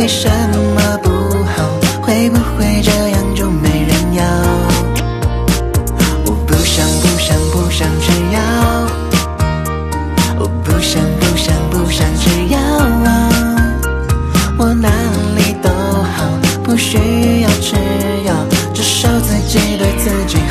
为什么不好？会不会这样就没人要？我不想吃药，我不想吃药，我哪里都好，不需要吃药，至少自己对自己